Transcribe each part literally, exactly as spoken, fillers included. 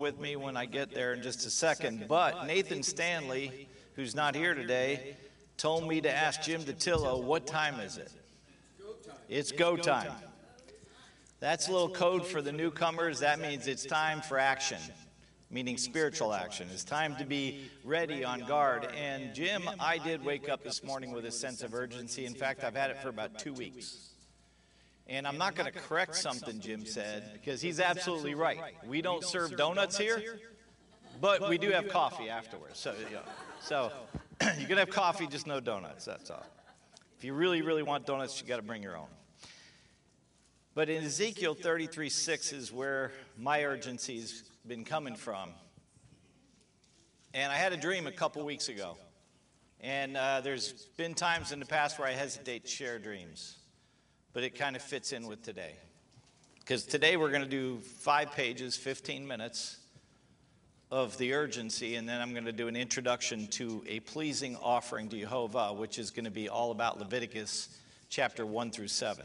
with me when I get there in just a second. But Nathan Stanley, who's not here today, told me to ask Jim Datillo, what time is it? It's go time. That's a little code for the newcomers. That means it's time for action, meaning spiritual action. It's time to be ready, on guard. And Jim, I did wake up this morning with a sense of urgency. In fact, I've had it for about two weeks. And I'm not going to correct something Jim said, because he's absolutely right. We don't serve donuts here, but we do have coffee afterwards. So, you know, so you can have coffee, just no donuts, that's all. If you really, really want donuts, you got to bring your own. But in Ezekiel thirty-three six is where my urgency's been coming from. And I had a dream a couple weeks ago. And uh, there's been times in the past where I hesitate to share dreams. But it kind of fits in with today. Because today we're going to do five pages, fifteen minutes of the urgency, and then I'm going to do an introduction to a pleasing offering to Jehovah, which is going to be all about Leviticus chapter one through seven.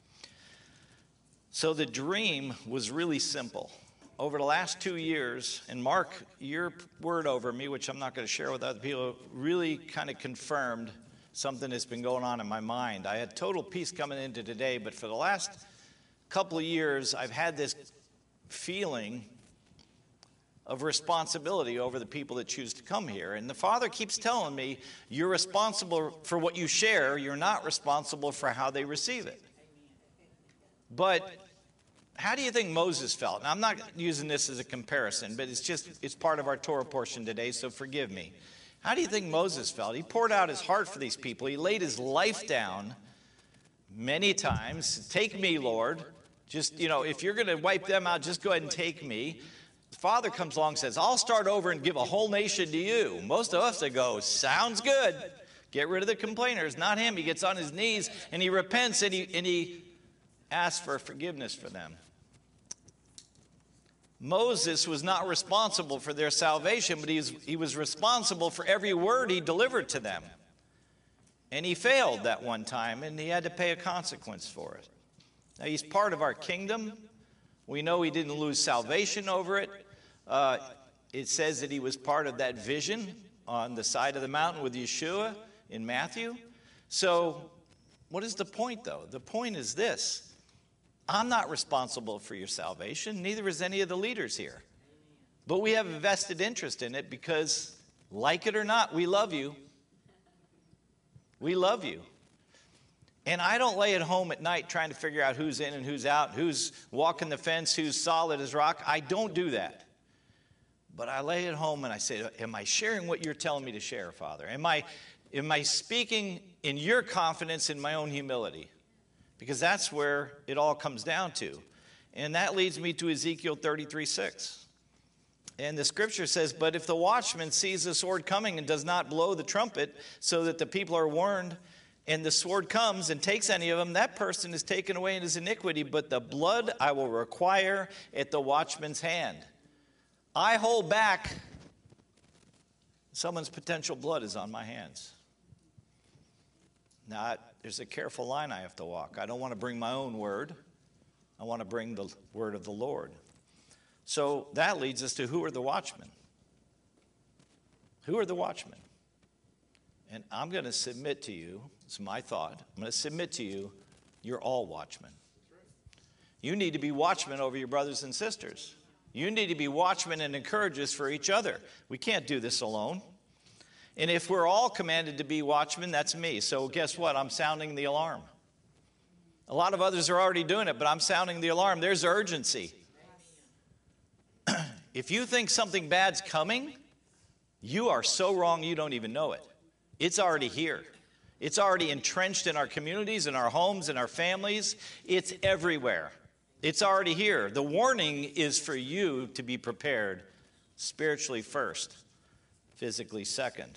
So the dream was really simple. Over the last two years, and Mark, your word over me, which I'm not going to share with other people, really kind of confirmed something that's been going on in my mind. I had total peace coming into today, but for the last couple of years, I've had this feeling of responsibility over the people that choose to come here. And the Father keeps telling me, you're responsible for what you share. You're not responsible for how they receive it. But how do you think Moses felt? Now, I'm not using this as a comparison, but it's just, it's part of our Torah portion today, so forgive me. How do you think Moses felt? He poured out his heart for these people. He laid his life down many times. Take me, Lord. Just, you know, if you're going to wipe them out, just go ahead and take me. The Father comes along and says, I'll start over and give a whole nation to you. Most of us that go, sounds good. Get rid of the complainers. Not him. He gets on his knees and he repents and he, and he asks for forgiveness for them. Moses was not responsible for their salvation, but he was, he was responsible for every word he delivered to them. And he failed that one time, and he had to pay a consequence for it. Now, he's part of our kingdom. We know he didn't lose salvation over it. Uh, it says that he was part of that vision on the side of the mountain with Yeshua in Matthew. So what is the point, though? The point is this. I'm not responsible for your salvation. Neither is any of the leaders here. But we have a vested interest in it because, like it or not, we love you. We love you. And I don't lay at home at night trying to figure out who's in and who's out, who's walking the fence, who's solid as rock. I don't do that. But I lay at home and I say, am I sharing what you're telling me to share, Father? Am I, am I speaking in your confidence in my own humility? Because that's where it all comes down to. And that leads me to Ezekiel thirty-three six. And the scripture says, but if the watchman sees the sword coming and does not blow the trumpet so that the people are warned, and the sword comes and takes any of them, that person is taken away in his iniquity, but the blood I will require at the watchman's hand. I hold back. Someone's potential blood is on my hands. Now, there's a careful line I have to walk. I don't want to bring my own word. I want to bring the word of the Lord. So that leads us to who are the watchmen? Who are the watchmen? And I'm going to submit to you, it's my thought, I'm going to submit to you, you're all watchmen. You need to be watchmen over your brothers and sisters. You need to be watchmen and encouragers for each other. We can't do this alone. And if we're all commanded to be watchmen, that's me. So guess what? I'm sounding the alarm. A lot of others are already doing it, but I'm sounding the alarm. There's urgency. If you think something bad's coming, you are so wrong you don't even know it. It's already here. It's already entrenched in our communities, in our homes, in our families. It's everywhere. It's already here. The warning is for you to be prepared spiritually first, physically second.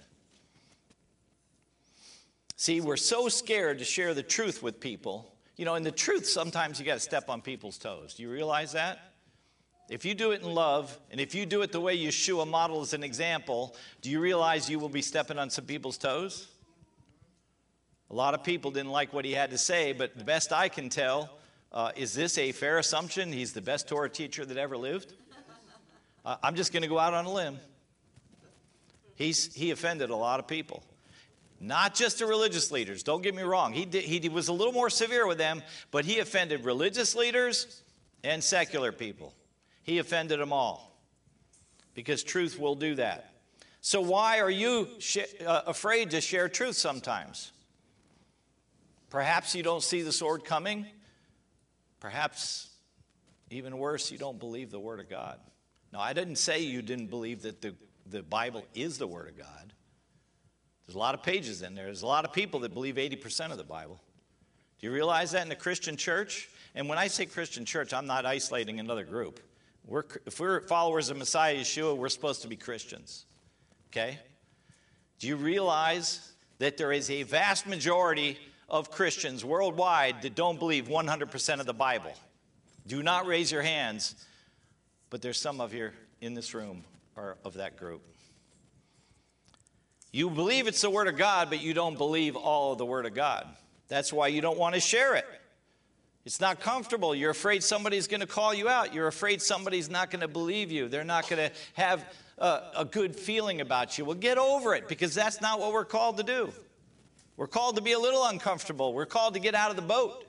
See, we're so scared to share the truth with people. You know, and the truth, sometimes you got to step on people's toes. Do you realize that? If you do it in love, and if you do it the way Yeshua models as an example, do you realize you will be stepping on some people's toes? A lot of people didn't like what he had to say, but the best I can tell, uh, is this a fair assumption? He's the best Torah teacher that ever lived? Uh, I'm just going to go out on a limb. He's, he offended a lot of people. Not just the religious leaders. Don't get me wrong. He, did, he was a little more severe with them, but he offended religious leaders and secular people. He offended them all because truth will do that. So why are you sh- uh, afraid to share truth sometimes? Perhaps you don't see the sword coming. Perhaps, even worse, you don't believe the Word of God. Now, I didn't say you didn't believe that the, the Bible is the Word of God. There's a lot of pages in there. There's a lot of people that believe eighty percent of the Bible. Do you realize that in the Christian church? And when I say Christian church, I'm not isolating another group. We're, if we're followers of Messiah Yeshua, we're supposed to be Christians. Okay? Do you realize that there is a vast majority of Christians worldwide that don't believe one hundred percent of the Bible? Do not raise your hands, but there's some of you in this room are of that group. You believe it's the Word of God, but you don't believe all of the Word of God. That's why you don't want to share it. It's not comfortable. You're afraid somebody's going to call you out. You're afraid somebody's not going to believe you. They're not going to have a, a good feeling about you. Well, get over it, because that's not what we're called to do. We're called to be a little uncomfortable. We're called to get out of the boat.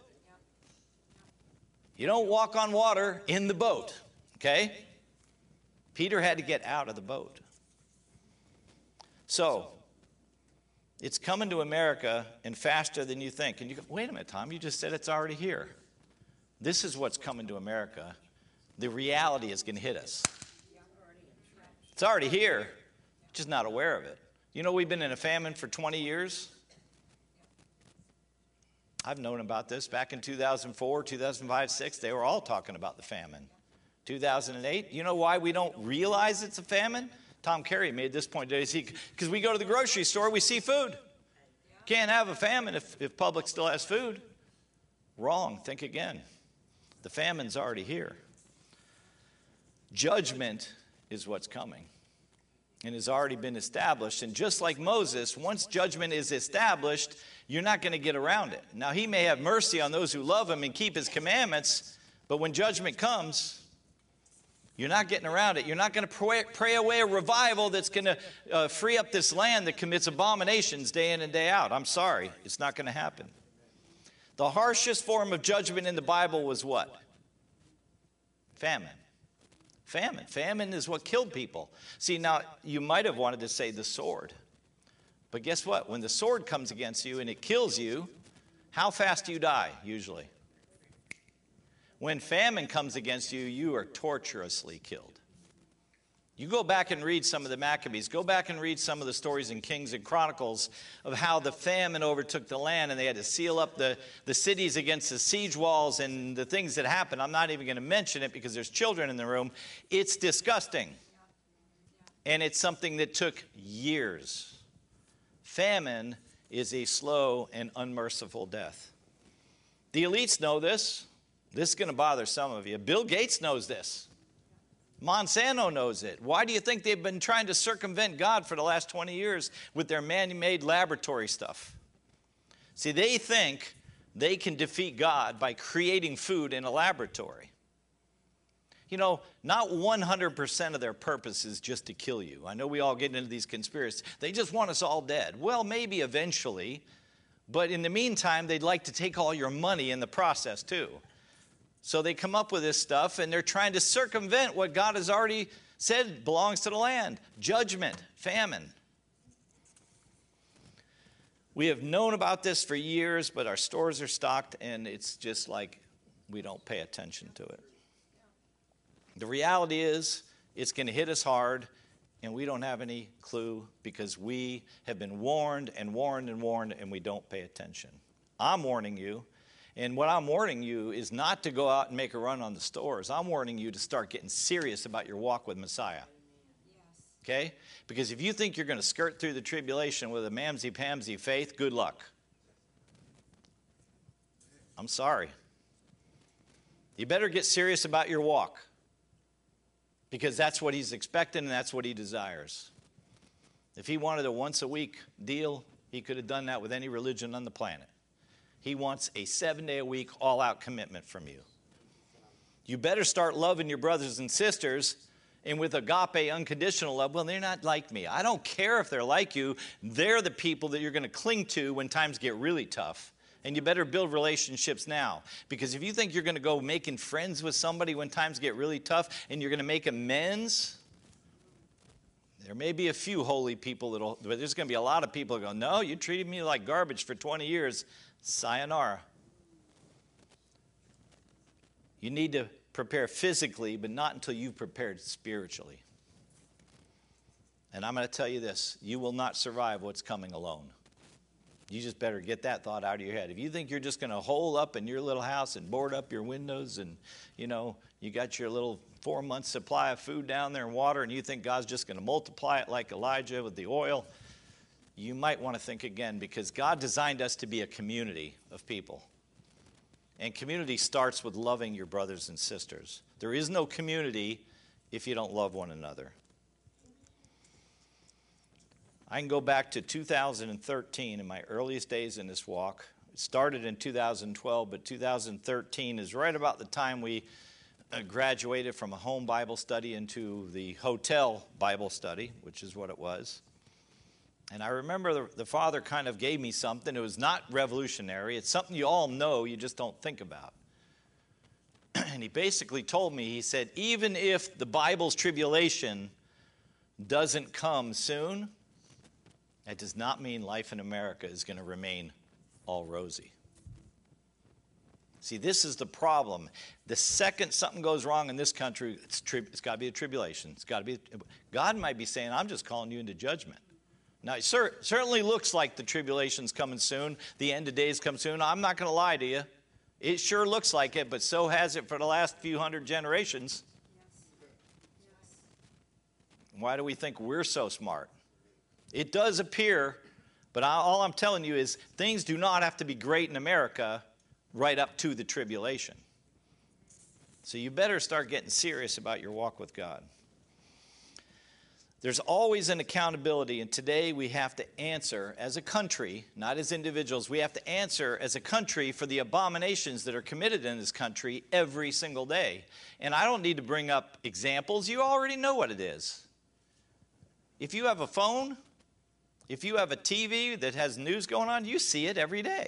You don't walk on water in the boat, okay? Peter had to get out of the boat. So, it's coming to America and faster than you think. And you go, wait a minute, Tom, you just said it's already here. This is what's coming to America. The reality is going to hit us. It's already here, just not aware of it. You know, we've been in a famine for twenty years. I've known about this back in two thousand four, two thousand five, six. They were all talking about the famine. two thousand eight, you know why we don't realize it's a famine? Tom Carey made this point today. Because we go to the grocery store, we see food. Can't have a famine if, if public still has food. Wrong. Think again. The famine's already here. Judgment is what's coming and has already been established. And just like Moses, once judgment is established, you're not going to get around it. Now, he may have mercy on those who love him and keep his commandments, but when judgment comes, you're not getting around it. You're not going to pray, pray away a revival that's going to uh, free up this land that commits abominations day in and day out. I'm sorry. It's not going to happen. The harshest form of judgment in the Bible was what? Famine. Famine. Famine is what killed people. See, now, you might have wanted to say the sword. But guess what? When the sword comes against you and it kills you, how fast do you die, usually? When famine comes against you, you are torturously killed. You go back and read some of the Maccabees. Go back and read some of the stories in Kings and Chronicles of how the famine overtook the land and they had to seal up the, the cities against the siege walls and the things that happened. I'm not even going to mention it because there's children in the room. It's disgusting. And it's something that took years. Famine is a slow and unmerciful death. The elites know this. This is going to bother some of you. Bill Gates knows this. Monsanto knows it. Why do you think they've been trying to circumvent God for the last twenty years with their man-made laboratory stuff? See, they think they can defeat God by creating food in a laboratory. You know, not one hundred percent of their purpose is just to kill you. I know we all get into these conspiracies. They just want us all dead. Well, maybe eventually, but in the meantime, they'd like to take all your money in the process too. So they come up with this stuff, and they're trying to circumvent what God has already said belongs to the land. Judgment, famine. We have known about this for years, but our stores are stocked, and it's just like we don't pay attention to it. The reality is it's going to hit us hard, and we don't have any clue because we have been warned and warned and warned, and we don't pay attention. I'm warning you. And what I'm warning you is not to go out and make a run on the stores. I'm warning you to start getting serious about your walk with Messiah. Okay? Because if you think you're going to skirt through the tribulation with a mamsy-pamsy faith, good luck. I'm sorry. You better get serious about your walk. Because that's what he's expecting and that's what he desires. If he wanted a once-a-week deal, he could have done that with any religion on the planet. He wants a seven-day-a-week, all-out commitment from you. You better start loving your brothers and sisters and with agape, unconditional love, well, they're not like me. I don't care if they're like you. They're the people that you're going to cling to when times get really tough. And you better build relationships now. Because if you think you're going to go making friends with somebody when times get really tough and you're going to make amends, there may be a few holy people that'll, but there's going to be a lot of people that go, no, you treated me like garbage for twenty years. Sayonara. You need to prepare physically, but not until you've prepared spiritually. And I'm going to tell you this, you will not survive what's coming alone. You just better get that thought out of your head. If you think you're just going to hole up in your little house and board up your windows and, you know, you got your little four-month supply of food down there and water and you think God's just going to multiply it like Elijah with the oil, you might want to think again, because God designed us to be a community of people. And community starts with loving your brothers and sisters. There is no community if you don't love one another. I can go back to two thousand thirteen in my earliest days in this walk. It started in two thousand twelve, but two thousand thirteen is right about the time we graduated from a home Bible study into the hotel Bible study, which is what it was. And I remember the, the Father kind of gave me something. It was not revolutionary. It's something you all know, you just don't think about. And he basically told me, he said, even if the Bible's tribulation doesn't come soon, that does not mean life in America is going to remain all rosy. See, this is the problem. The second something goes wrong in this country, it's, tri- it's got to be a tribulation. It's got to be. God might be saying, I'm just calling you into judgment. Now, it cer- certainly looks like the tribulation's coming soon. The end of days come soon. I'm not going to lie to you. It sure looks like it, but so has it for the last few hundred generations. Yes. Yes. Why do we think we're so smart? It does appear, but I, all I'm telling you is things do not have to be great in America right up to the tribulation. So you better start getting serious about your walk with God. There's always an accountability, and today we have to answer as a country, not as individuals, we have to answer as a country for the abominations that are committed in this country every single day. And I don't need to bring up examples. You already know what it is. If you have a phone, if you have a T V that has news going on, you see it every day.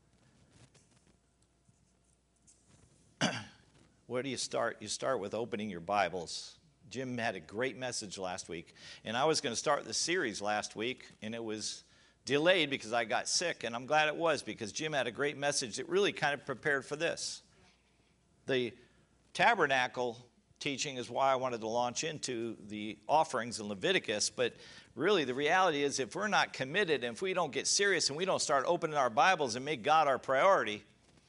Where do you start? You start with opening your Bibles. Jim had a great message last week, and I was going to start the series last week, and it was delayed because I got sick, and I'm glad it was, because Jim had a great message that really kind of prepared for this. The tabernacle teaching is why I wanted to launch into the offerings in Leviticus, but really the reality is if we're not committed and if we don't get serious and we don't start opening our Bibles and make God our priority,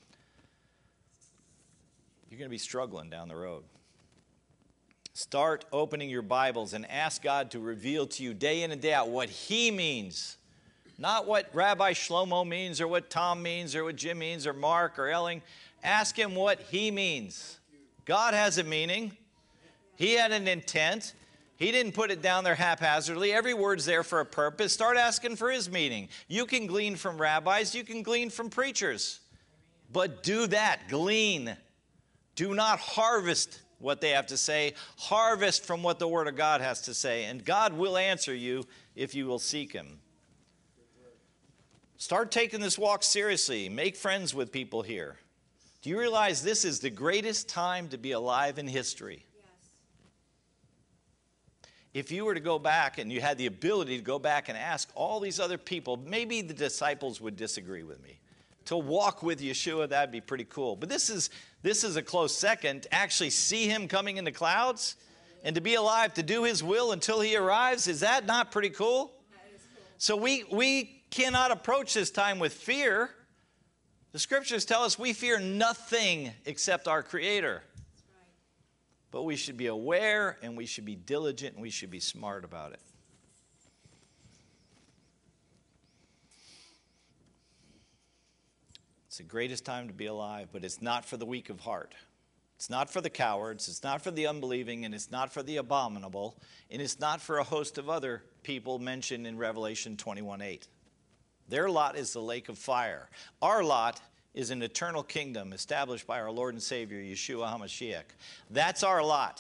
you're going to be struggling down the road. Start opening your Bibles and ask God to reveal to you day in and day out what He means. Not what Rabbi Shlomo means or what Tom means or what Jim means or Mark or Elling. Ask Him what He means. God has a meaning. He had an intent. He didn't put it down there haphazardly. Every word's there for a purpose. Start asking for His meaning. You can glean from rabbis. You can glean from preachers. But do that. Glean. Do not harvest what they have to say. Harvest from what the Word of God has to say. And God will answer you if you will seek Him. Start taking this walk seriously. Make friends with people here. Do you realize this is the greatest time to be alive in history? Yes. If you were to go back and you had the ability to go back and ask all these other people, maybe the disciples would disagree with me. To walk with Yeshua, that'd be pretty cool. But this is this is a close second. To actually see Him coming in the clouds and to be alive to do His will until He arrives, is that not pretty cool? That is cool. So we, we cannot approach this time with fear. The Scriptures tell us we fear nothing except our Creator. That's right. But we should be aware and we should be diligent and we should be smart about it. It's the greatest time to be alive, but it's not for the weak of heart. It's not for the cowards. It's not for the unbelieving, and it's not for the abominable, and it's not for a host of other people mentioned in Revelation twenty-one eight. Their lot is the lake of fire. Our lot is an eternal kingdom established by our Lord and Savior, Yeshua HaMashiach. That's our lot.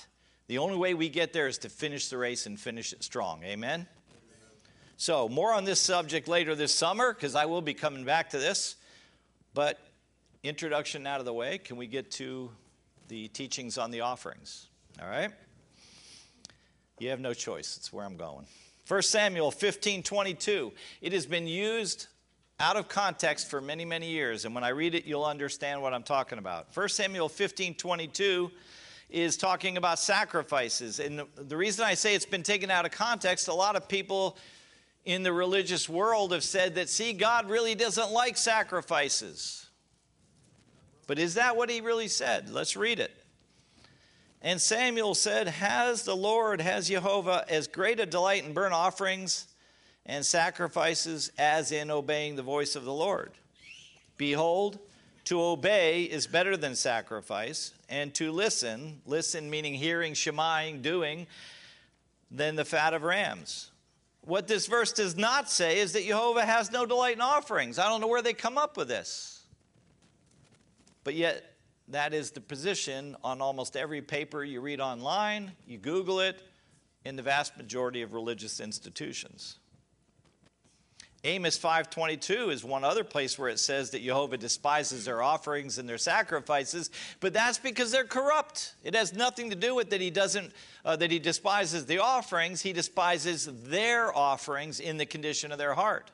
The only way we get there is to finish the race and finish it strong. Amen? So, more on this subject later this summer, because I will be coming back to this. But introduction out of the way, can we get to the teachings on the offerings? All right? You have no choice. It's where I'm going. First Samuel fifteen twenty-two. It has been used out of context for many, many years. And when I read it, you'll understand what I'm talking about. First Samuel fifteen twenty-two is talking about sacrifices. And the, the reason I say it's been taken out of context, a lot of people in the religious world have said that, see, God really doesn't like sacrifices. But is that what he really said? Let's read it. And Samuel said, has the Lord, has Jehovah, as great a delight in burnt offerings and sacrifices as in obeying the voice of the Lord? Behold, to obey is better than sacrifice, and to listen, listen meaning hearing, shemaing, doing, than the fat of rams. What this verse does not say is that Jehovah has no delight in offerings. I don't know where they come up with this. But yet, that is the position on almost every paper you read online, you Google it, in the vast majority of religious institutions. Amos five twenty-two is one other place where it says that Jehovah despises their offerings and their sacrifices, but that's because they're corrupt. It has nothing to do with that he doesn't, uh, that he despises the offerings. He despises their offerings in the condition of their heart.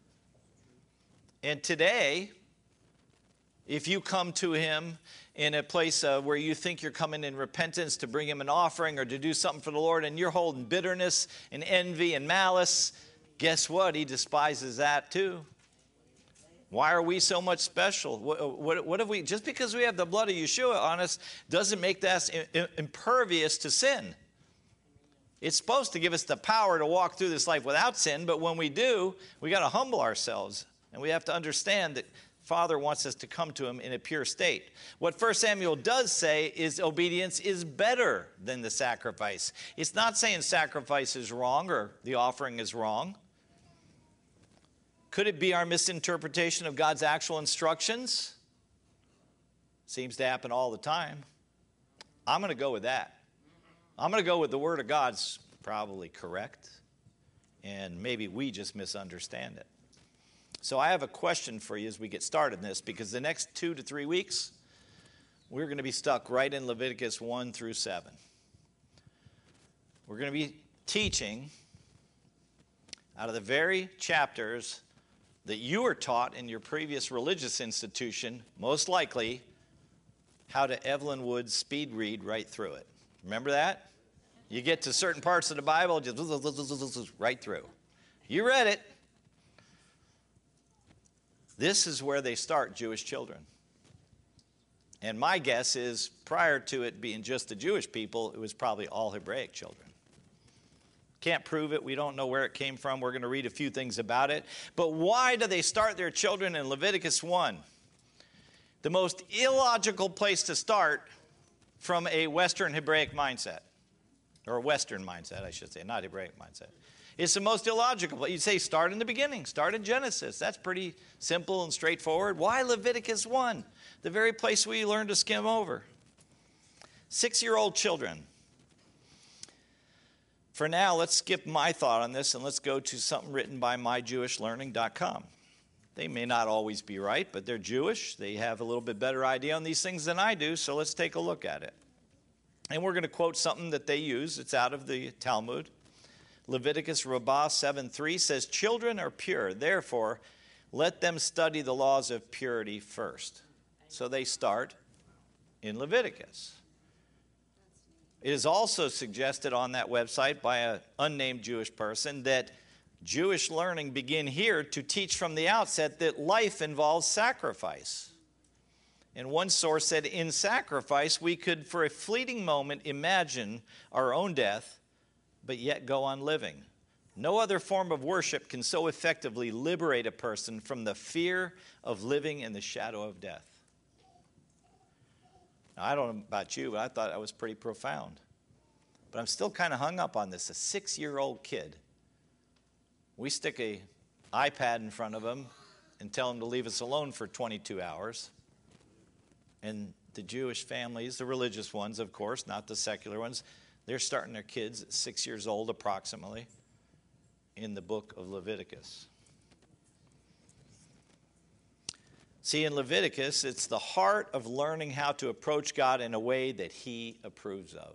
And today, if you come to him in a place uh, where you think you're coming in repentance to bring him an offering or to do something for the Lord, and you're holding bitterness and envy and malice, guess what? He despises that too. Why are we so much special? What, what, what have we? Just because we have the blood of Yeshua on us doesn't make us impervious to sin. It's supposed to give us the power to walk through this life without sin, but when we do, we got to humble ourselves, and we have to understand that Father wants us to come to him in a pure state. What First Samuel does say is obedience is better than the sacrifice. It's not saying sacrifice is wrong or the offering is wrong. Could it be our misinterpretation of God's actual instructions? Seems to happen all the time. I'm going to go with that. I'm going to go with the Word of God's probably correct, and maybe we just misunderstand it. So I have a question for you as we get started in this, because the next two to three weeks, we're going to be stuck right in Leviticus one through seven. We're going to be teaching out of the very chapters that you were taught in your previous religious institution, most likely, how to Evelyn Wood speed read right through it. Remember that? You get to certain parts of the Bible, just right through. You read it. This is where they start Jewish children. And my guess is prior to it being just the Jewish people, it was probably all Hebraic children. Can't prove it. We don't know where it came from. We're going to read a few things about it. But why do they start their children in Leviticus one? The most illogical place to start from a Western Hebraic mindset. Or a Western mindset, I should say, not Hebraic mindset. It's the most illogical. You'd say start in the beginning, start in Genesis. That's pretty simple and straightforward. Why Leviticus one? The very place we learn to skim over. Six-year-old children. For now, let's skip my thought on this and let's go to something written by my jewish learning dot com. They may not always be right, but they're Jewish. They have a little bit better idea on these things than I do, so let's take a look at it. And we're going to quote something that they use. It's out of the Talmud. Leviticus Rabbah seven three says, children are pure, therefore let them study the laws of purity first. So they start in Leviticus. It is also suggested on that website by an unnamed Jewish person that Jewish learning begin here to teach from the outset that life involves sacrifice. And one source said, in sacrifice we could for a fleeting moment imagine our own death, but yet go on living. No other form of worship can so effectively liberate a person from the fear of living in the shadow of death. Now, I don't know about you, but I thought that was pretty profound. But I'm still kind of hung up on this. A six-year-old kid. We stick an iPad in front of him and tell him to leave us alone for twenty-two hours. And the Jewish families, the religious ones, of course, not the secular ones, They're starting their kids at six years old approximately in the book of Leviticus. See, in Leviticus, it's the heart of learning how to approach God in a way that he approves of.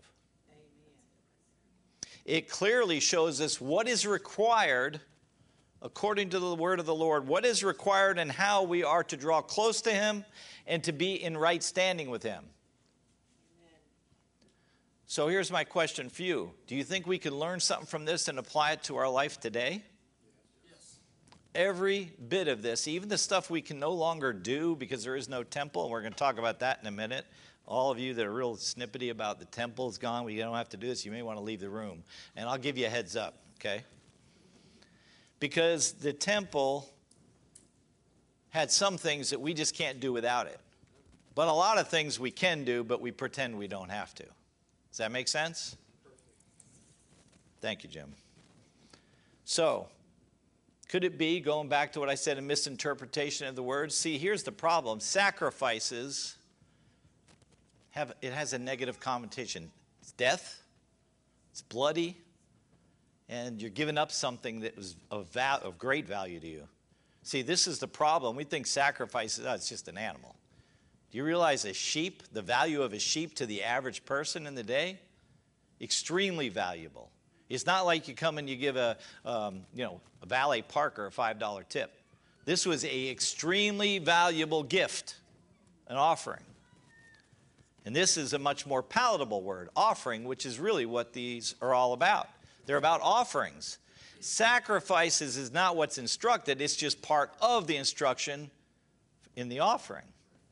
Amen. It clearly shows us what is required according to the word of the Lord, what is required and how we are to draw close to him and to be in right standing with him. Amen. So here's my question for you. Do you think we can learn something from this and apply it to our life today? Yes. Every bit of this, even the stuff we can no longer do because there is no temple, and we're going to talk about that in a minute. All of you that are real snippety about the temple is gone, we don't have to do this, you may want to leave the room. And I'll give you a heads up, okay? Because the temple had some things that we just can't do without it. But a lot of things we can do, but we pretend we don't have to. Does that make sense? Thank you, Jim. So, could it be, going back to what I said, a misinterpretation of the word? See, here's the problem. Sacrifices, have it has a negative connotation. It's death. It's bloody. And you're giving up something that was of, val- of great value to you. See, this is the problem. We think sacrifice, oh, it's just an animal. Do you realize a sheep, the value of a sheep to the average person in the day? Extremely valuable. It's not like you come and you give a, um, you know, a valet parker a five dollar tip. This was an extremely valuable gift, an offering. And this is a much more palatable word, offering, which is really what these are all about. They're about offerings. Sacrifices is not what's instructed. It's just part of the instruction in the offering.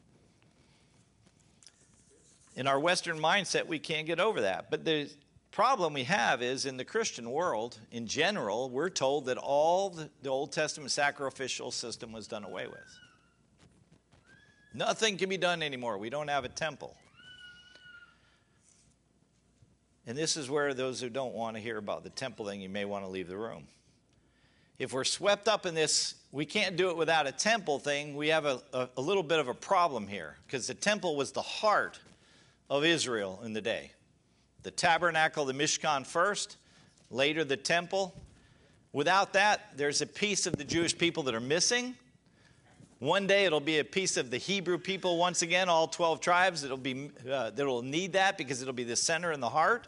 In our Western mindset, we can't get over that. But the problem we have is in the Christian world, in general, we're told that all the, the Old Testament sacrificial system was done away with. Nothing can be done anymore. We don't have a temple. And this is where those who don't want to hear about the temple thing, you may want to leave the room. If we're swept up in this, we can't do it without a temple thing, we have a, a, a little bit of a problem here. Because the temple was the heart of Israel in the day. The tabernacle, the Mishkan first, later the temple. Without that, there's a piece of the Jewish people that are missing. One day it'll be a piece of the Hebrew people once again, all twelve tribes. It'll be uh, that'll need that because it'll be the center and the heart.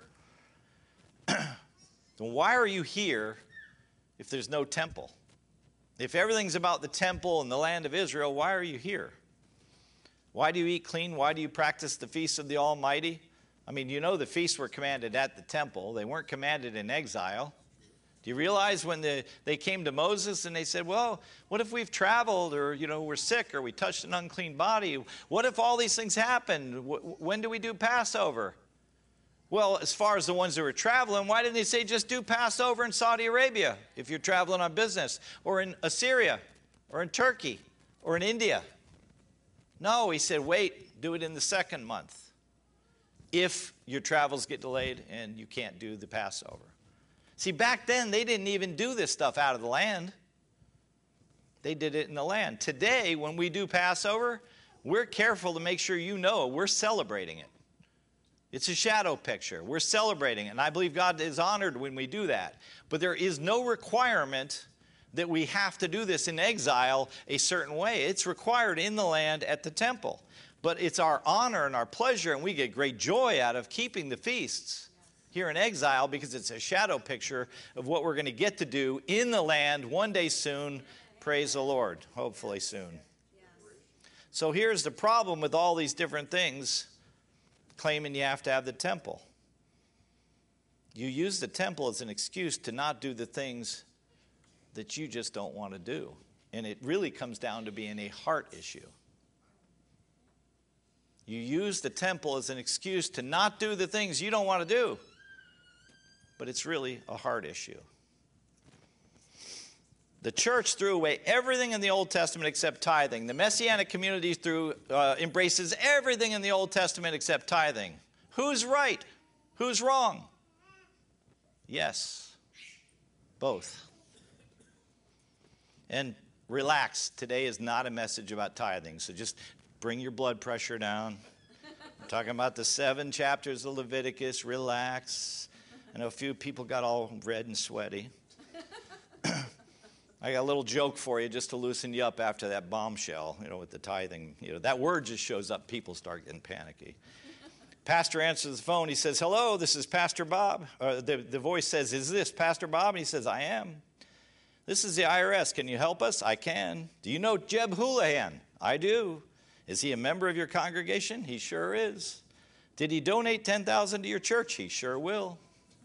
Then why are you here if there's no temple? If everything's about the temple and the land of Israel, why are you here? Why do you eat clean? Why do you practice the feasts of the Almighty? I mean, you know the feasts were commanded at the temple. They weren't commanded in exile. Do you realize when the, they came to Moses and they said, well, what if we've traveled or, you know, we're sick or we touched an unclean body? What if all these things happen? When do we do Passover? Well, as far as the ones that were traveling, why didn't they say just do Passover in Saudi Arabia if you're traveling on business, or in Assyria, or in Turkey, or in India? No, he said, wait, do it in the second month if your travels get delayed and you can't do the Passover. See, back then, they didn't even do this stuff out of the land. They did it in the land. Today, when we do Passover, we're careful to make sure you know we're celebrating it. It's a shadow picture. We're celebrating it, and I believe God is honored when we do that. But there is no requirement that we have to do this in exile a certain way. It's required in the land at the temple. But it's our honor and our pleasure, and we get great joy out of keeping the feasts here in exile because it's a shadow picture of what we're going to get to do in the land one day soon. Praise the Lord. Hopefully soon. So here's the problem with all these different things claiming you have to have the temple. You use the temple as an excuse to not do the things that you just don't want to do. And it really comes down to being a heart issue. You use the temple as an excuse to not do the things you don't want to do. But it's really a heart issue. The church threw away everything in the Old Testament except tithing. The Messianic community threw, uh, embraces everything in the Old Testament except tithing. Who's right? Who's wrong? Yes, both. And relax. Today is not a message about tithing, so just bring your blood pressure down. Talking about the seven chapters of Leviticus. Relax. I know a few people got all red and sweaty. I got a little joke for you just to loosen you up after that bombshell, you know, with the tithing. You know, that word just shows up, people start getting panicky. Pastor answers the phone. He says, hello, this is Pastor Bob. Uh, the, the voice says, is this Pastor Bob? And he says, I am. This is the I R S. Can you help us? I can. Do you know Jeb Houlihan? I do. Is he a member of your congregation? He sure is. Did he donate ten thousand dollars to your church? He sure will.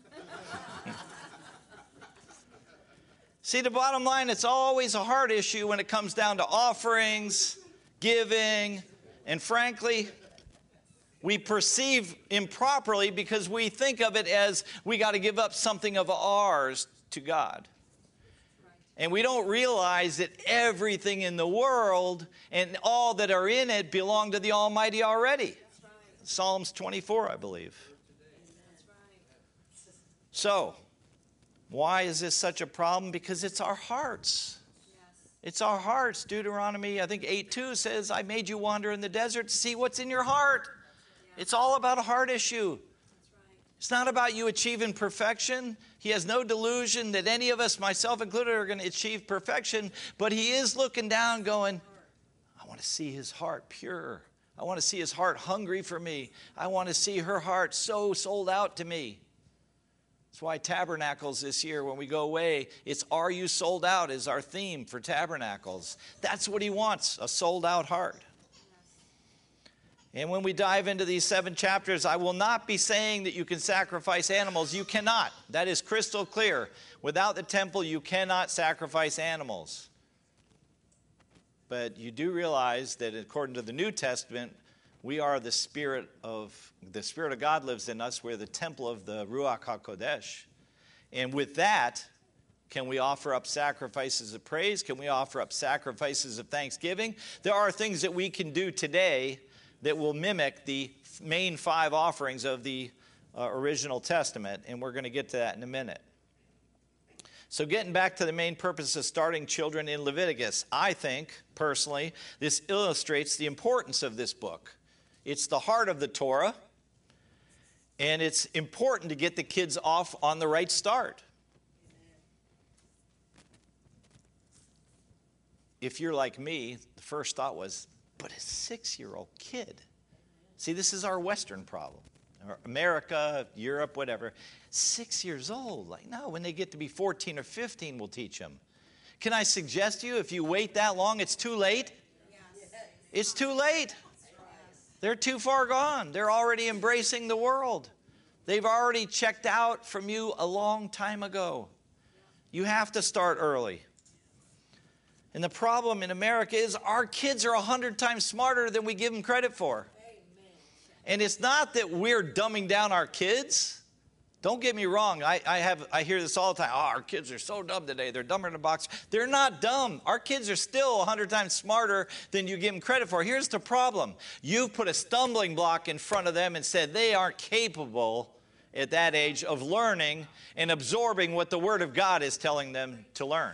See, the bottom line, it's always a heart issue when it comes down to offerings, giving, and frankly, we perceive improperly because we think of it as we got to give up something of ours to God. And we don't realize that everything in the world and all that are in it belong to the Almighty already. Psalms twenty-four, I believe. So, why is this such a problem? Because it's our hearts. It's our hearts. Deuteronomy, I think eight two says, I made you wander in the desert to see what's in your heart. It's all about a heart issue. It's not about you achieving perfection. He has no delusion that any of us, myself included, are going to achieve perfection. But he is looking down going, I want to see his heart pure. I want to see his heart hungry for me. I want to see her heart so sold out to me. That's why Tabernacles this year, when we go away, it's Are You Sold Out is our theme for Tabernacles. That's what he wants, a sold out heart. And when we dive into these seven chapters, I will not be saying that you can sacrifice animals. You cannot. That is crystal clear. Without the temple, you cannot sacrifice animals. But you do realize that according to the New Testament, we are the Spirit of, the Spirit of God lives in us. We're the temple of the Ruach HaKodesh. And with that, can we offer up sacrifices of praise? Can we offer up sacrifices of thanksgiving? There are things that we can do today that will mimic the main five offerings of the uh, original Testament, and we're going to get to that in a minute. So getting back to the main purpose of starting children in Leviticus, I think, personally, this illustrates the importance of this book. It's the heart of the Torah, and it's important to get the kids off on the right start. If you're like me, the first thought was, but a six-year-old kid. See, this is our Western problem. America, Europe, whatever. Six years old. Like, no, when they get to be fourteen or fifteen, we'll teach them. Can I suggest to you, if you wait that long, it's too late? Yes. It's too late. They're too far gone. They're already embracing the world. They've already checked out from you a long time ago. You have to start early. And the problem in America is our kids are a hundred times smarter than we give them credit for. And it's not that we're dumbing down our kids. Don't get me wrong. I, I, have, I hear this all the time. Oh, our kids are so dumb today. They're dumber than a box. They're not dumb. Our kids are still a hundred times smarter than you give them credit for. Here's the problem. You've put a stumbling block in front of them and said they aren't capable at that age of learning and absorbing what the Word of God is telling them to learn.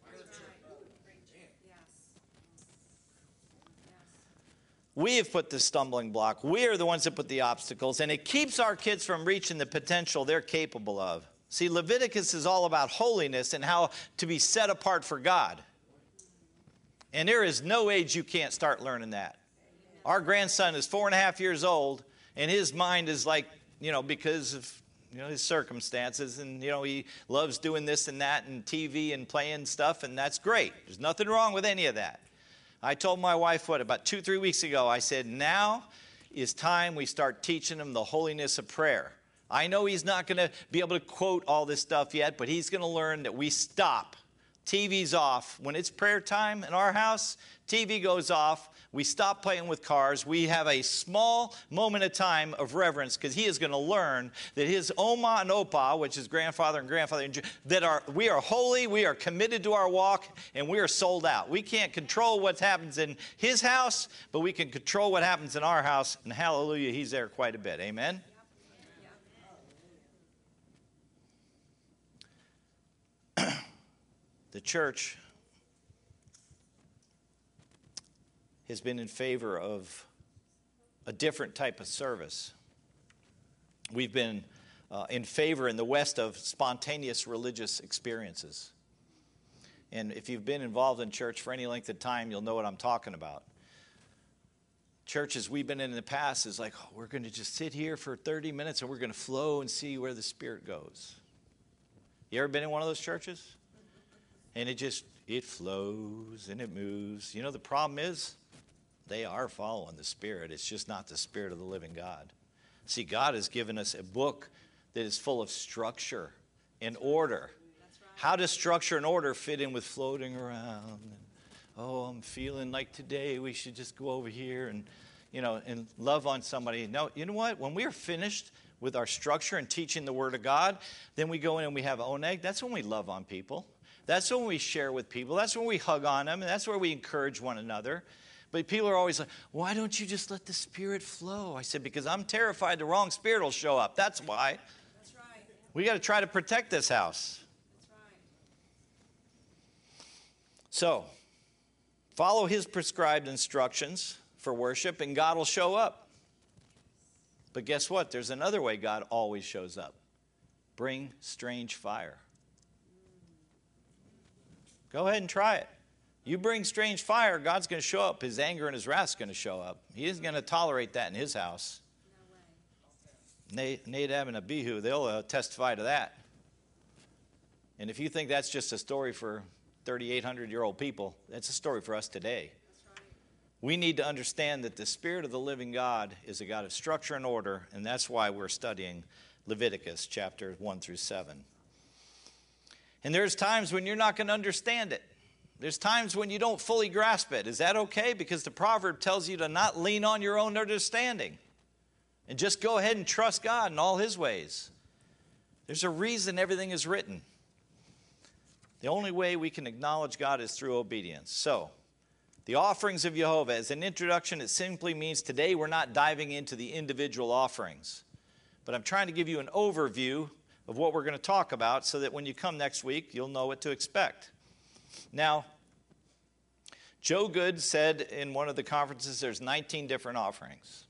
We have put the stumbling block. We are the ones that put the obstacles, and it keeps our kids from reaching the potential they're capable of. See, Leviticus is all about holiness and how to be set apart for God. And there is no age you can't start learning that. Our grandson is four and a half years old, and his mind is like, you know, because of you know his circumstances, and you know he loves doing this and that and T V and playing stuff, and that's great. There's nothing wrong with any of that. I told my wife, what, about two, three weeks ago, I said, now is time we start teaching him the holiness of prayer. I know he's not going to be able to quote all this stuff yet, but he's going to learn that we stop. T V's off. When it's prayer time in our house, T V goes off. We stop playing with cars. We have a small moment of time of reverence because he is going to learn that his Oma and Opa, which is grandfather and grandfather, that are we are holy, we are committed to our walk, and we are sold out. We can't control what happens in his house, but we can control what happens in our house, and hallelujah, he's there quite a bit. Amen? The church has been in favor of a different type of service. We've been uh, in favor in the West of spontaneous religious experiences. And if you've been involved in church for any length of time, you'll know what I'm talking about. Churches we've been in in the past is like, oh, we're going to just sit here for thirty minutes and we're going to flow and see where the Spirit goes. You ever been in one of those churches? And it just, it flows and it moves. You know, the problem is they are following the Spirit. It's just not the Spirit of the living God. See, God has given us a book that is full of structure and order. That's right. How does structure and order fit in with floating around? And, oh, I'm feeling like today we should just go over here and, you know, and love on somebody. No, you know what? When we are finished with our structure and teaching the Word of God, then we go in and we have oneg. That's when we love on people. That's when we share with people. That's when we hug on them. And that's where we encourage one another. But people are always like, why don't you just let the Spirit flow? I said, because I'm terrified the wrong spirit will show up. That's why. That's right. We got to try to protect this house. That's right. So, follow his prescribed instructions for worship, and God will show up. But guess what? There's another way God always shows up. Bring strange fire. Go ahead and try it. You bring strange fire, God's going to show up. His anger and his wrath is going to show up. He isn't going to tolerate that in his house. No way. Nadab and Abihu, they'll uh, testify to that. And if you think that's just a story for thirty-eight hundred year old people, that's a story for us today. That's right. We need to understand that the Spirit of the living God is a God of structure and order, and that's why we're studying Leviticus chapter one through seven. And there's times when you're not going to understand it. There's times when you don't fully grasp it. Is that okay? Because the proverb tells you to not lean on your own understanding and just go ahead and trust God in all his ways. There's a reason everything is written. The only way we can acknowledge God is through obedience. So, the offerings of Jehovah, as an introduction, it simply means today we're not diving into the individual offerings. But I'm trying to give you an overview of what we're going to talk about so that when you come next week, you'll know what to expect. Now, Joe Good said in one of the conferences there's nineteen different offerings.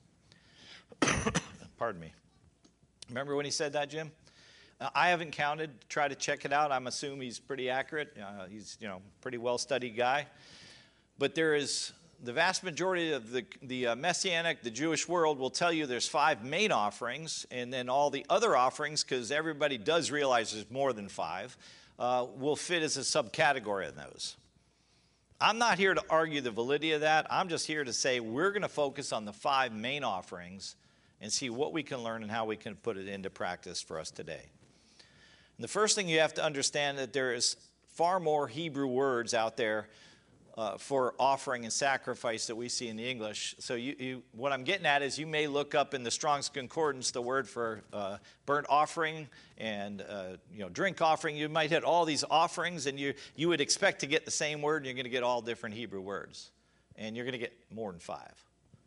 Pardon me. Remember when he said that, Jim? Uh, I haven't counted. Try to check it out. I'm assuming he's pretty accurate. Uh, he's, you know, pretty well-studied guy. But there is the vast majority of the, the uh, Messianic, the Jewish world will tell you there's five main offerings, and then all the other offerings, because everybody does realize there's more than five, Uh, will fit as a subcategory in those. I'm not here to argue the validity of that. I'm just here to say we're going to focus on the five main offerings and see what we can learn and how we can put it into practice for us today. And the first thing you have to understand that there is far more Hebrew words out there uh, for offering and sacrifice that we see in the English. So you, you, what I'm getting at is you may look up in the Strong's Concordance the word for uh, burnt offering and uh, you know drink offering. You might hit all these offerings, and you you would expect to get the same word, and you're going to get all different Hebrew words, and you're going to get more than five.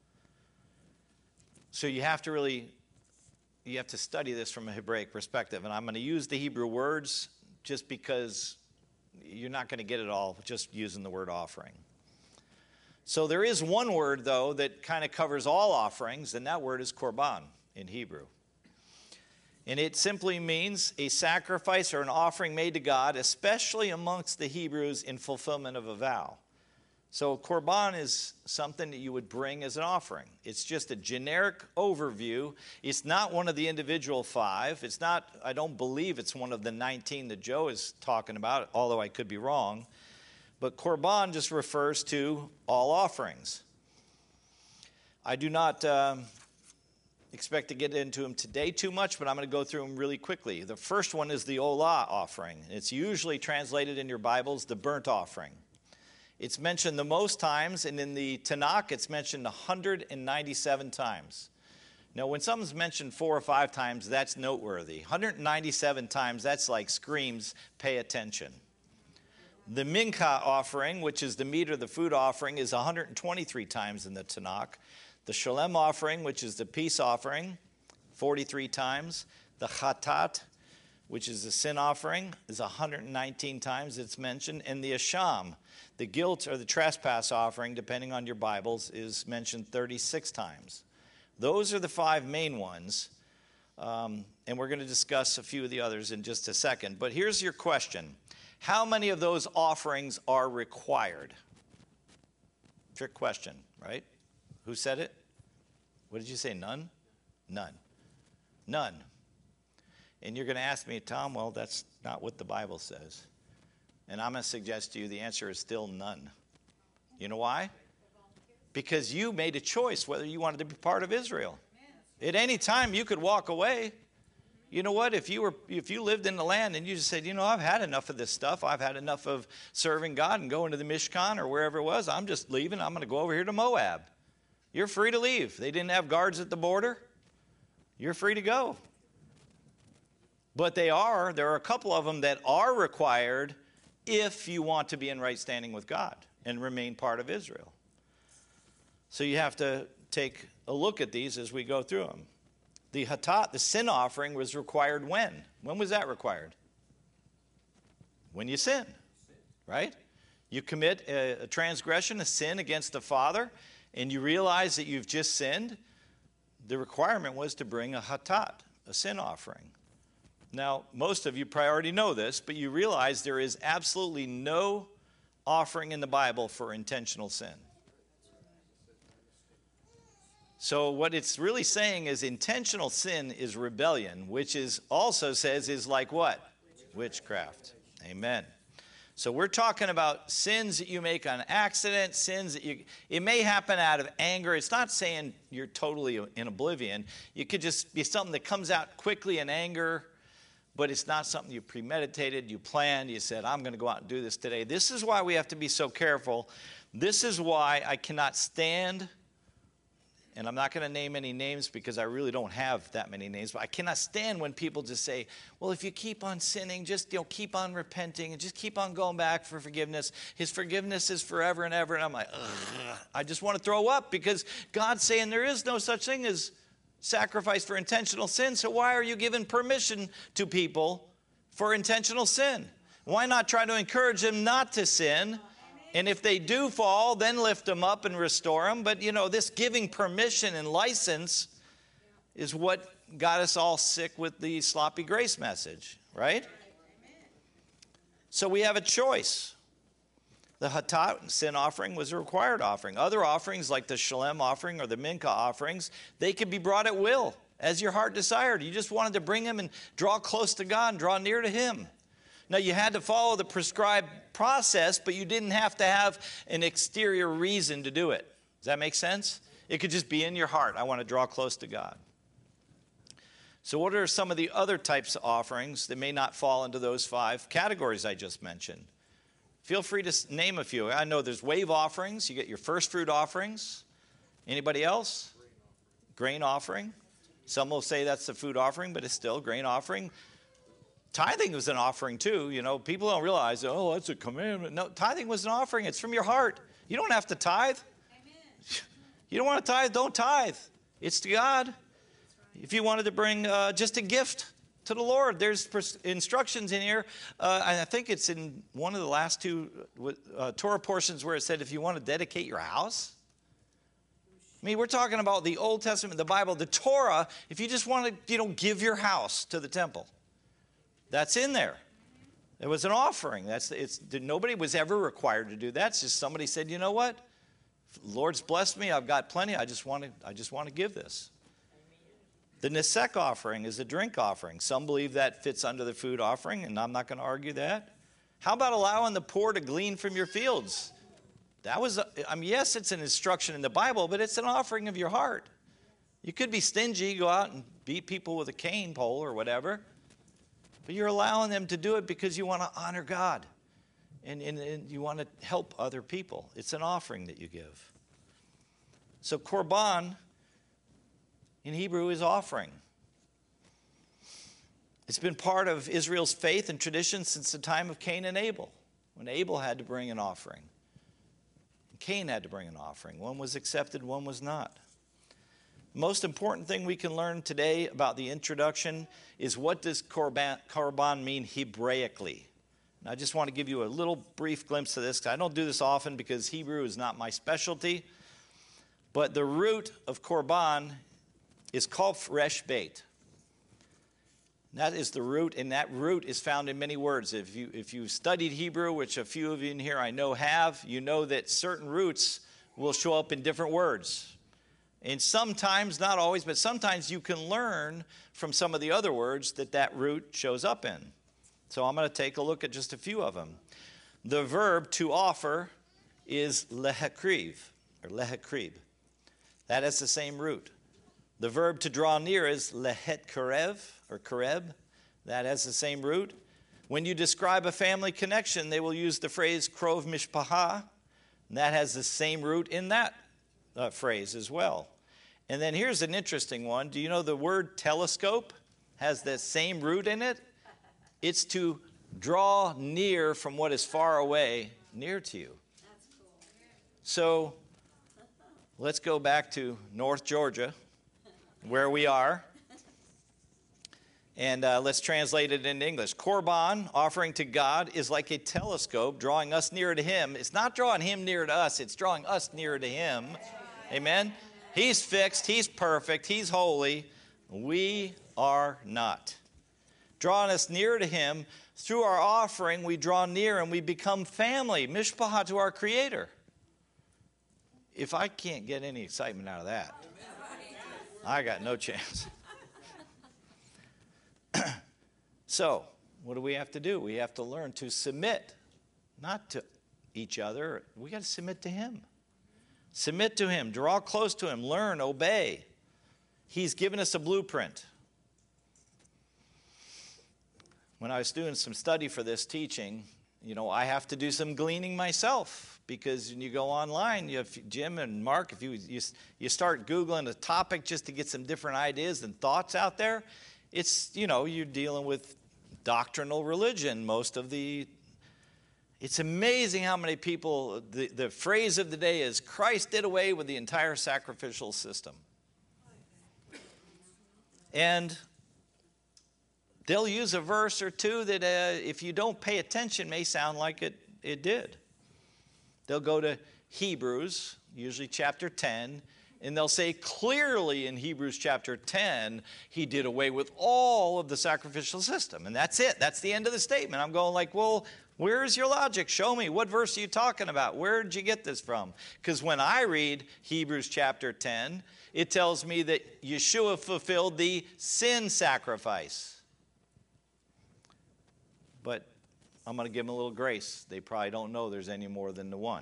So you have to really you have to study this from a Hebraic perspective, and I'm going to use the Hebrew words just because you're not going to get it all just using the word offering. So there is one word, though, that kind of covers all offerings, and that word is korban in Hebrew. And it simply means a sacrifice or an offering made to God, especially amongst the Hebrews in fulfillment of a vow. So korban is something that you would bring as an offering. It's just a generic overview. It's not one of the individual five. It's not, I don't believe it's one of the nineteen that Joe is talking about, although I could be wrong. But korban just refers to all offerings. I do not um, expect to get into them today too much, but I'm going to go through them really quickly. The first one is the olah offering. It's usually translated in your Bibles, the burnt offering. It's mentioned the most times, and in the Tanakh, it's mentioned one hundred ninety-seven times. Now, when something's mentioned four or five times, that's noteworthy. one hundred ninety-seven times, that's like screams, pay attention. The mincha offering, which is the meat or the food offering, is one hundred twenty-three times in the Tanakh. The shalem offering, which is the peace offering, forty-three times. The chatat, which is the sin offering, is one hundred nineteen times it's mentioned. And the asham, the guilt or the trespass offering, depending on your Bibles, is mentioned thirty-six times. Those are the five main ones. Um, and we're going to discuss a few of the others in just a second. But here's your question. How many of those offerings are required? Trick question, right? Who said it? What did you say, none? None. None. And you're going to ask me, Tom, well, that's not what the Bible says. And I'm going to suggest to you the answer is still none. You know why? Because you made a choice whether you wanted to be part of Israel. At any time, you could walk away. You know what? If you were, if you lived in the land and you just said, you know, I've had enough of this stuff. I've had enough of serving God and going to the Mishkan or wherever it was. I'm just leaving. I'm going to go over here to Moab. You're free to leave. They didn't have guards at the border. You're free to go. But they are, there are a couple of them that are required if you want to be in right standing with God and remain part of Israel. So you have to take a look at these as we go through them. The hatat, the sin offering, was required when? When was that required? When you sin, right? You commit a, a transgression, a sin against the Father, and you realize that you've just sinned. The requirement was to bring a hatat, a sin offering. Now, most of you probably already know this, but you realize there is absolutely no offering in the Bible for intentional sin. So what it's really saying is intentional sin is rebellion, which is also says is like what? Witchcraft. Amen. So we're talking about sins that you make on accident, sins that you, it may happen out of anger. It's not saying you're totally in oblivion. It could just be something that comes out quickly in anger, but it's not something you premeditated, you planned, you said, I'm going to go out and do this today. This is why we have to be so careful. This is why I cannot stand. And I'm not going to name any names because I really don't have that many names. But I cannot stand when people just say, well, if you keep on sinning, just you know, keep on repenting and just keep on going back for forgiveness. His forgiveness is forever and ever. And I'm like, ugh. I just want to throw up because God's saying there is no such thing as sacrifice for intentional sin. So why are you giving permission to people for intentional sin? Why not try to encourage them not to sin? And if they do fall, then lift them up and restore them. But, you know, this giving permission and license is what got us all sick with the sloppy grace message, right? So we have a choice. The hatat, sin offering, was a required offering. Other offerings, like the shalem offering or the mincha offerings, they could be brought at will, as your heart desired. You just wanted to bring them and draw close to God and draw near to Him. Now, you had to follow the prescribed process, but you didn't have to have an exterior reason to do it. Does that make sense? It could just be in your heart. I want to draw close to God. So what are some of the other types of offerings that may not fall into those five categories I just mentioned? Feel free to name a few. I know there's wave offerings. You get your first fruit offerings. Anybody else? Grain offering. Some will say that's the food offering, but it's still grain offering. Tithing was an offering too. You know, people don't realize, oh, that's a commandment. No, tithing was an offering. It's from your heart. You don't have to tithe. Amen. You don't want to tithe, don't tithe. It's to God. If you wanted to bring uh, just a gift to the Lord, there's pers- instructions in here. Uh, and I think it's in one of the last two uh, Torah portions where it said if you want to dedicate your house. I mean, we're talking about the Old Testament, the Bible, the Torah. If you just want to, you know, give your house to the temple. That's in there. It was an offering. That's it's. Nobody was ever required to do that. It's just somebody said, you know what? The Lord's blessed me. I've got plenty. I just want to. I just want to give this. The nesek offering is a drink offering. Some believe that fits under the food offering, and I'm not going to argue that. How about allowing the poor to glean from your fields? That was. A, I mean, yes, it's an instruction in the Bible, but it's an offering of your heart. You could be stingy, go out and beat people with a cane pole or whatever. But you're allowing them to do it because you want to honor God and, and, and you want to help other people. It's an offering that you give. So korban in Hebrew is offering. It's been part of Israel's faith and tradition since the time of Cain and Abel, when Abel had to bring an offering. Cain had to bring an offering. One was accepted, one was not. Most important thing we can learn today about the introduction is what does korban, korban mean Hebraically. And I just want to give you a little brief glimpse of this. I don't do this often because Hebrew is not my specialty. But the root of korban is called resh beit. That is the root, and that root is found in many words. If you if you've studied Hebrew, which a few of you in here I know have, you know that certain roots will show up in different words. And sometimes, not always, but sometimes you can learn from some of the other words that that root shows up in. So I'm going to take a look at just a few of them. The verb to offer is lehakriv, or lehakrib. That has the same root. The verb to draw near is lehet karev, or kareb. That has the same root. When you describe a family connection, they will use the phrase krov mishpaha, and that has the same root in that uh, phrase as well. And then here's an interesting one. Do you know the word telescope has the same root in it? It's to draw near from what is far away near to you. That's cool. So let's go back to North Georgia, where we are. And uh, let's translate it into English. Korban, offering to God, is like a telescope drawing us nearer to him. It's not drawing him nearer to us. It's drawing us nearer to him. Amen? He's fixed. He's perfect. He's holy. We are not. Drawing us nearer to him. Through our offering, we draw near and we become family. Mishpaha, to our Creator. If I can't get any excitement out of that, I got no chance. So, what do we have to do? We have to learn to submit, not to each other. We got to submit to him. Submit to him, draw close to him, learn, obey. He's given us a blueprint. When I was doing some study for this teaching, you know, I have to do some gleaning myself, because when you go online, you have Jim and Mark, if you, you, you start Googling a topic just to get some different ideas and thoughts out there, it's, you know, you're dealing with doctrinal religion. Most of the, it's amazing how many people, the, the phrase of the day is, Christ did away with the entire sacrificial system. And they'll use a verse or two that uh, if you don't pay attention may sound like it, it did. They'll go to Hebrews, usually chapter ten, and they'll say clearly in Hebrews chapter ten, he did away with all of the sacrificial system. And that's it. That's the end of the statement. I'm going like, well, where's your logic? Show me. What verse are you talking about? Where did you get this from? Because when I read Hebrews chapter ten, it tells me that Yeshua fulfilled the sin sacrifice. But I'm going to give them a little grace. They probably don't know there's any more than the one.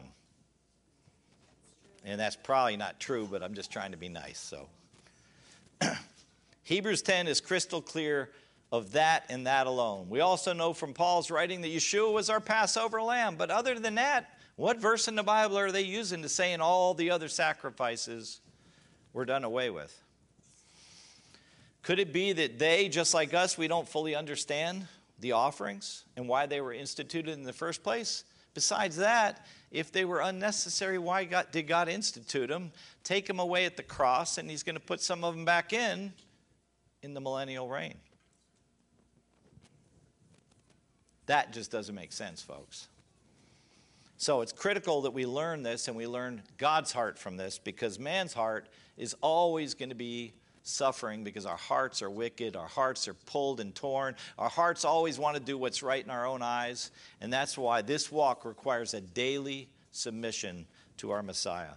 And that's probably not true, but I'm just trying to be nice. So, Hebrews ten is crystal clear of that and that alone. We also know from Paul's writing that Yeshua was our Passover lamb. But other than that, what verse in the Bible are they using to saying all the other sacrifices were done away with? Could it be that they, just like us, we don't fully understand the offerings and why they were instituted in the first place? Besides that, if they were unnecessary, why God, did God institute them? Take them away at the cross, and he's going to put some of them back in in the millennial reign. That just doesn't make sense, folks. So it's critical that we learn this, and we learn God's heart from this, because man's heart is always going to be suffering because our hearts are wicked, our hearts are pulled and torn, our hearts always want to do what's right in our own eyes, and that's why this walk requires a daily submission to our Messiah.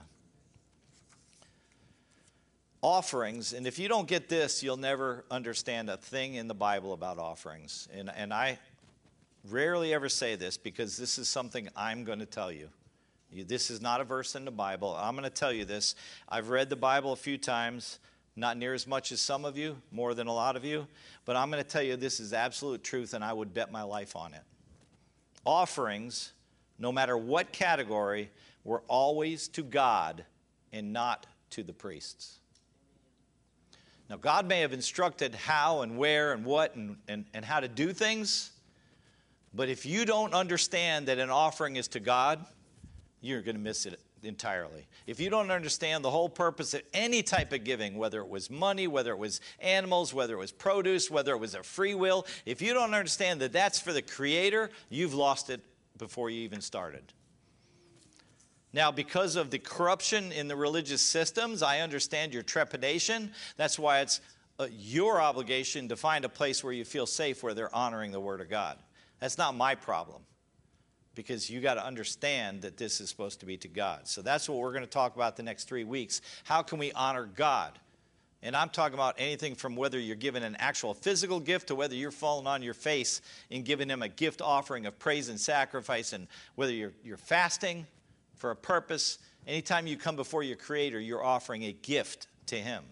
Offerings, and if you don't get this, you'll never understand a thing in the Bible about offerings. And, and I rarely ever say this because this is something I'm going to tell you. you. This is not a verse in the Bible. I'm going to tell you this. I've read the Bible a few times. Not near as much as some of you, more than a lot of you. But I'm going to tell you this is absolute truth, and I would bet my life on it. Offerings, no matter what category, were always to God and not to the priests. Now, God may have instructed how and where and what and, and, and how to do things, but if you don't understand that an offering is to God, you're going to miss it entirely. If you don't understand the whole purpose of any type of giving, whether it was money, whether it was animals, whether it was produce, whether it was a free will, if you don't understand that that's for the Creator, you've lost it before you even started. Now, because of the corruption in the religious systems, I understand your trepidation. That's why it's uh, your obligation to find a place where you feel safe, where they're honoring the Word of God. That's not my problem, because you got to understand that this is supposed to be to God. So that's what we're going to talk about the next three weeks. How can we honor God? And I'm talking about anything from whether you're given an actual physical gift to whether you're falling on your face and giving him a gift offering of praise and sacrifice, and whether you're, you're fasting for a purpose. Anytime you come before your Creator, you're offering a gift to him.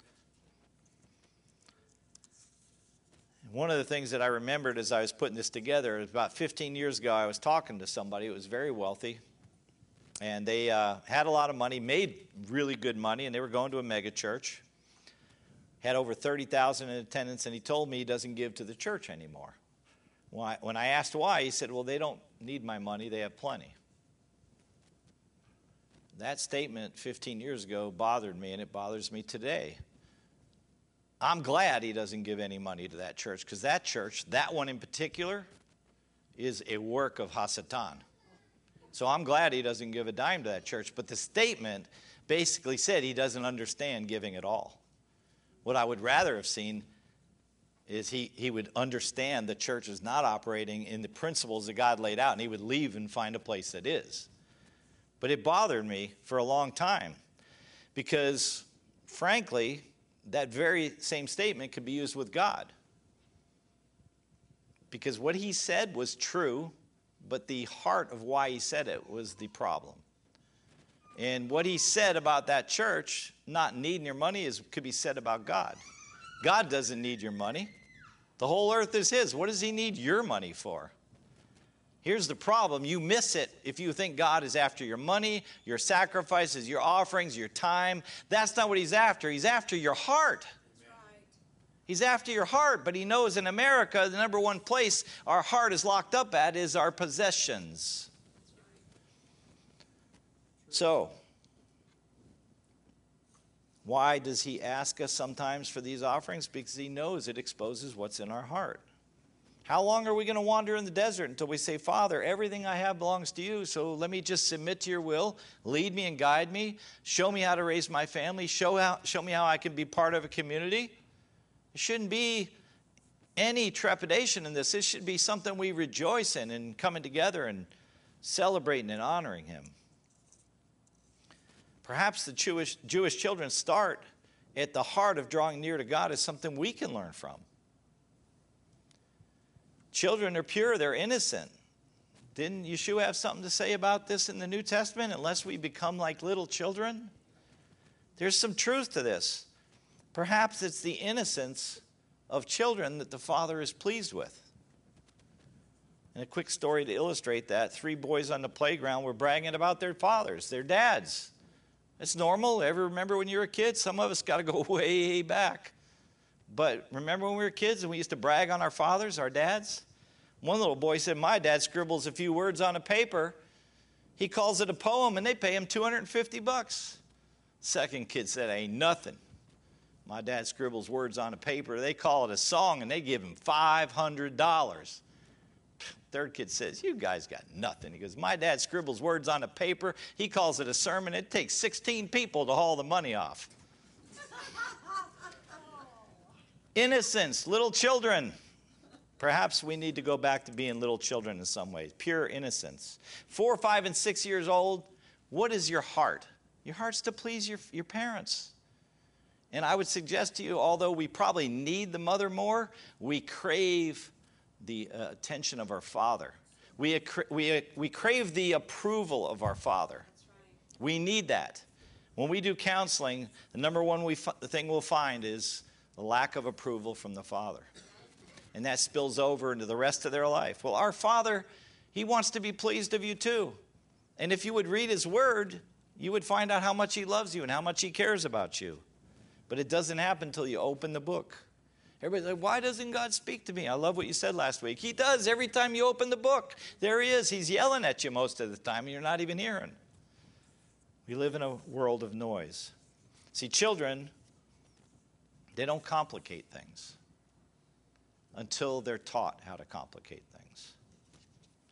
One of the things that I remembered as I was putting this together is about fifteen years ago, I was talking to somebody who was very wealthy. And they uh, had a lot of money, made really good money, and they were going to a mega church. Had over thirty thousand in attendance, and he told me he doesn't give to the church anymore. Why? When I asked why, he said, well, they don't need my money, they have plenty. That statement fifteen years ago bothered me, and it bothers me today. I'm glad he doesn't give any money to that church, because that church, that one in particular, is a work of Hasatan. So I'm glad he doesn't give a dime to that church. But the statement basically said he doesn't understand giving at all. What I would rather have seen is he, he would understand the church is not operating in the principles that God laid out, and he would leave and find a place that is. But it bothered me for a long time, because, frankly, that very same statement could be used with God. Because what he said was true, but the heart of why he said it was the problem. And what he said about that church not needing your money is could be said about God. God doesn't need your money. The whole earth is his. What does he need your money for? Here's the problem. You miss it if you think God is after your money, your sacrifices, your offerings, your time. That's not what he's after. He's after your heart. He's after your heart, but he knows in America, the number one place our heart is locked up at is our possessions. So, why does he ask us sometimes for these offerings? Because he knows it exposes what's in our heart. How long are we going to wander in the desert until we say, Father, everything I have belongs to you, so let me just submit to your will, lead me and guide me, show me how to raise my family, show, how, show me how I can be part of a community? There shouldn't be any trepidation in this. This should be something we rejoice in and coming together and celebrating and honoring him. Perhaps the Jewish, Jewish children start at the heart of drawing near to God as something we can learn from. Children are pure, they're innocent. Didn't Yeshua have something to say about this in the New Testament? Unless we become like little children? There's some truth to this. Perhaps it's the innocence of children that the Father is pleased with. And a quick story to illustrate that. Three boys on the playground were bragging about their fathers, their dads. It's normal. Ever remember when you were a kid? Some of us got to go way back. But remember when we were kids and we used to brag on our fathers, our dads? One little boy said, my dad scribbles a few words on a paper. He calls it a poem, and they pay him two hundred fifty bucks. Second kid said, ain't nothing. My dad scribbles words on a paper. They call it a song, and they give him five hundred dollars. Third kid says, you guys got nothing. He goes, my dad scribbles words on a paper. He calls it a sermon. It takes sixteen people to haul the money off. Innocence, little children. Perhaps we need to go back to being little children in some ways. Pure innocence. Four, five, and six years old, what is your heart? Your heart's to please your, your parents. And I would suggest to you, although we probably need the mother more, we crave the uh, attention of our father. We, we, we crave the approval of our father. That's right. We need that. When we do counseling, the number one we the thing we'll find is the lack of approval from the father. And that spills over into the rest of their life. Well, our Father, he wants to be pleased of you too. And if you would read his word, you would find out how much he loves you and how much he cares about you. But it doesn't happen until you open the book. Everybody's like, why doesn't God speak to me? I love what you said last week. He does every time you open the book. There he is. He's yelling at you most of the time, and you're not even hearing. We live in a world of noise. See, children, they don't complicate things until they're taught how to complicate things.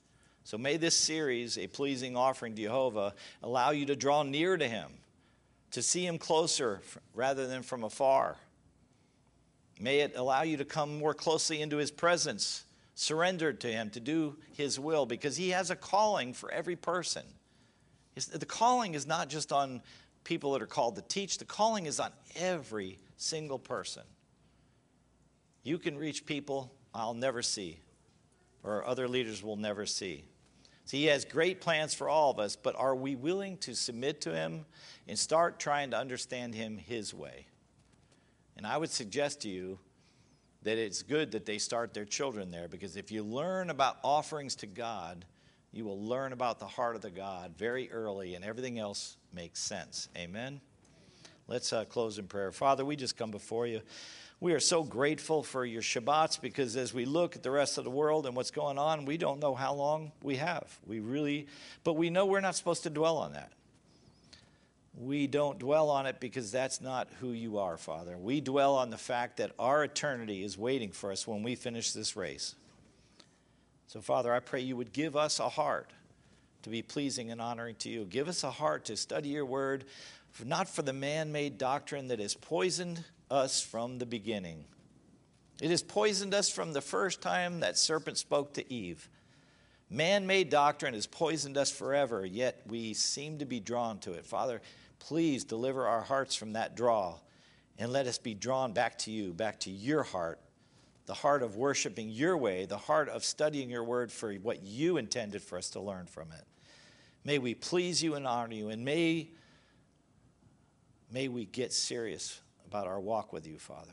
So may this series, A Pleasing Offering to Jehovah, allow you to draw near to him, to see him closer rather than from afar. May it allow you to come more closely into his presence, surrendered to him to do his will, because he has a calling for every person. The calling is not just on people that are called to teach. The calling is on every single person. You can reach people I'll never see, or other leaders will never see. See, he has great plans for all of us, but are we willing to submit to him and start trying to understand him his way? And I would suggest to you that it's good that they start their children there, because if you learn about offerings to God, you will learn about the heart of the God very early, and everything else makes sense. Amen? Let's uh, close in prayer. Father, we just come before you. We are so grateful for your Shabbats, because as we look at the rest of the world and what's going on, we don't know how long we have. We really, but we know we're not supposed to dwell on that. We don't dwell on it because that's not who you are, Father. We dwell on the fact that our eternity is waiting for us when we finish this race. So, Father, I pray you would give us a heart to be pleasing and honoring to you. Give us a heart to study your word, not for the man-made doctrine that has poisoned us from the beginning. It has poisoned us from the first time that serpent spoke to Eve. Man-made doctrine has poisoned us forever, yet we seem to be drawn to it. Father, please deliver our hearts from that draw, and let us be drawn back to you, back to your heart, the heart of worshiping your way, the heart of studying your word for what you intended for us to learn from it. May we please you and honor you, and may, may we get serious about our walk with you, Father.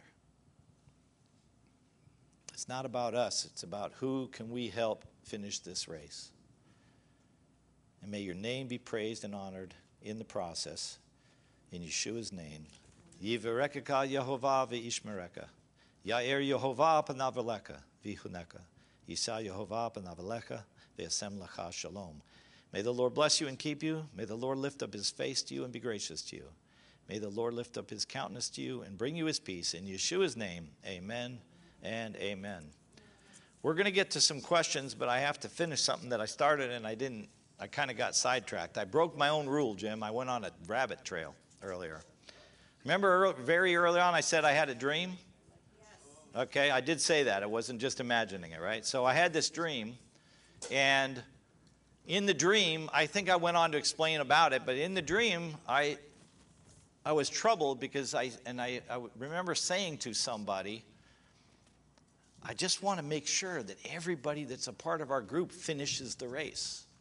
It's not about us. It's about who can we help finish this race. And may your name be praised and honored in the process. In Yeshua's name. Yivarekeka Yehovah v'ishmereka. Yair Yehovah panaveleka v'chuneka. Yisa Yehovah panavelecha v'yasem lecha shalom. May the Lord bless you and keep you. May the Lord lift up his face to you and be gracious to you. May the Lord lift up his countenance to you and bring you his peace. In Yeshua's name, amen and amen. We're going to get to some questions, but I have to finish something that I started and I didn't. I kind of got sidetracked. I broke my own rule, Jim. I went on a rabbit trail earlier. Remember early, very early on I said I had a dream? Okay, I did say that. I wasn't just imagining it, right? So I had this dream, and in the dream, I think I went on to explain about it, but in the dream, I... I was troubled because I, and I, I remember saying to somebody, I just want to make sure that everybody that's a part of our group finishes the race.